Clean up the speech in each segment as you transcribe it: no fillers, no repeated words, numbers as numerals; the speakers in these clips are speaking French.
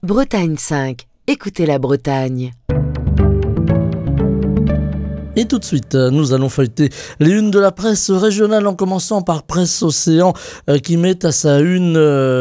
Bretagne 5, écoutez la Bretagne. Et tout de suite, nous allons feuilleter les unes de la presse régionale en commençant par Presse Océan qui met à sa une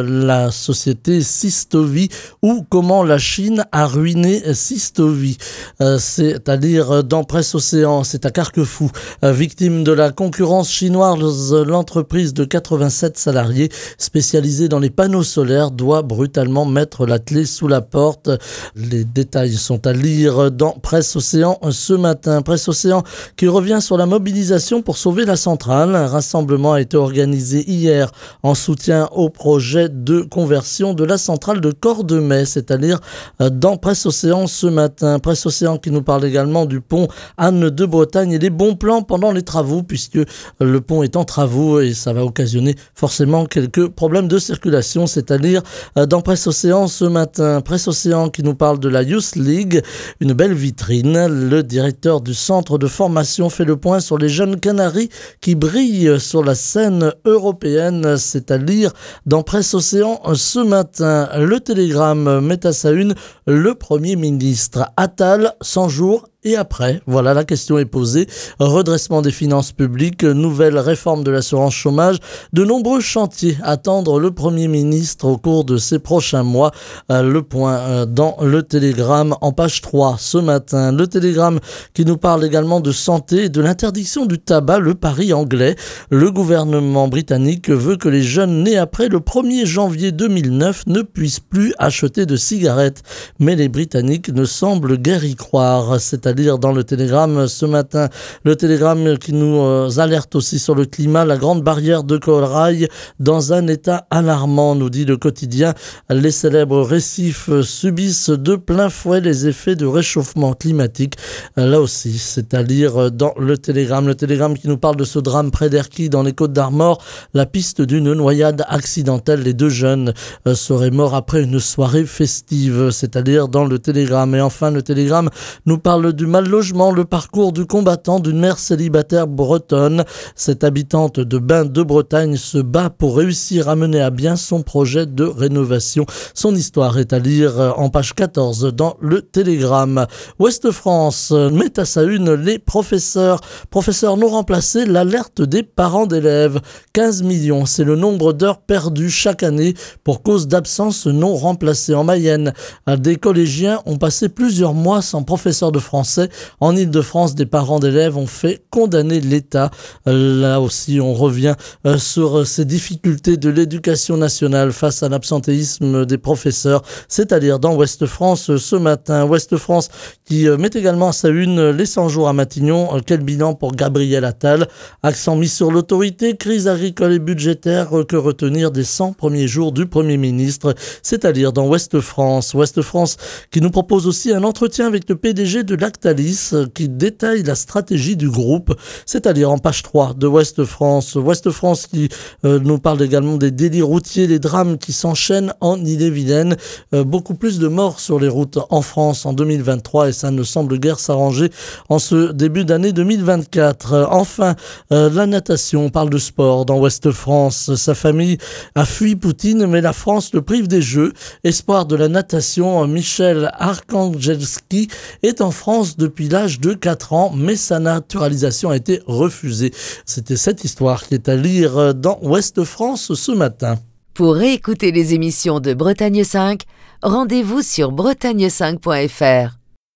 la société Systovi ou comment la Chine a ruiné Systovi. C'est-à-dire dans Presse Océan, c'est à Carquefou. Victime de la concurrence chinoise, l'entreprise de 87 salariés spécialisée dans les panneaux solaires doit brutalement mettre la clé sous la porte. Les détails sont à lire dans Presse Océan ce matin. Presse Océan qui revient sur la mobilisation pour sauver la centrale. Un rassemblement a été organisé hier en soutien au projet de conversion de la centrale de Cordemais, c'est-à-dire dans Presse Océan ce matin. Presse Océan qui nous parle également du pont Anne de Bretagne et des bons plans pendant les travaux, puisque le pont est en travaux et ça va occasionner forcément quelques problèmes de circulation, c'est-à-dire dans Presse Océan ce matin. Presse Océan qui nous parle de la Youth League, une belle vitrine. Le directeur du centre de formation fait le point sur les jeunes Canaries qui brillent sur la scène européenne, c'est à lire dans Presse Océan ce matin. Le Télégramme met à sa une le Premier ministre. Attal, 100 jours et après, voilà, la question est posée. Redressement des finances publiques, nouvelle réforme de l'assurance chômage, de nombreux chantiers attendent le Premier ministre au cours de ces prochains mois. Le point dans le Télégramme en page 3 ce matin. Le Télégramme qui nous parle également de santé et de l'interdiction du tabac, le pari anglais. Le gouvernement britannique veut que les jeunes nés après le 1er janvier 2009 ne puissent plus acheter de cigarettes. Mais les Britanniques ne semblent guère y croire. C'est-à-dire dans le Télégramme ce matin. Le Télégramme qui nous alerte aussi sur le climat, la grande barrière de corail dans un état alarmant, nous dit le quotidien. Les célèbres récifs subissent de plein fouet les effets de réchauffement climatique. Là aussi, c'est à lire dans le Télégramme. Le Télégramme qui nous parle de ce drame près d'Erquy dans les Côtes-d'Armor, la piste d'une noyade accidentelle. Les deux jeunes seraient morts après une soirée festive, c'est-à-dire dans le Télégramme. Et enfin, le Télégramme nous parle du mal logement, le parcours du combattant d'une mère célibataire bretonne. Cette habitante de Bain de Bretagne se bat pour réussir à mener à bien son projet de rénovation. Son histoire est à lire en page 14 dans le Télégramme. Ouest France met à sa une les professeurs. Professeurs non remplacés, l'alerte des parents d'élèves. 15 millions, c'est le nombre d'heures perdues chaque année pour cause d'absence non remplacée. En Mayenne, des collégiens ont passé plusieurs mois sans professeur de français. En Île-de-France, des parents d'élèves ont fait condamner l'État. Là aussi, on revient sur ces difficultés de l'éducation nationale face à l'absentéisme des professeurs, c'est-à-dire dans Ouest France ce matin. Ouest France qui met également à sa une les 100 jours à Matignon. Quel bilan pour Gabriel Attal? Accent mis sur l'autorité, crise agricole et budgétaire, que retenir des 100 premiers jours du Premier ministre, c'est-à-dire dans Ouest France. Ouest France qui nous propose aussi un entretien avec le PDG de Lactalis qui détaille la stratégie du groupe, c'est-à-dire en page 3 de Ouest France. Ouest France qui nous parle également des délits routiers, les drames qui s'enchaînent en Ille-et-Vilaine. Beaucoup plus de morts sur les routes en France en 2023 et ça ne semble guère s'arranger en ce début d'année 2024. Enfin, la natation, on parle de sport dans Ouest France. Sa famille a fui Poutine mais la France le prive des Jeux. Espoir de la natation, Michel Arkangelski est en France depuis l'âge de 4 ans, mais sa naturalisation a été refusée. C'était cette histoire qui est à lire dans Ouest France ce matin. Pour réécouter les émissions de Bretagne 5, rendez-vous sur bretagne5.fr.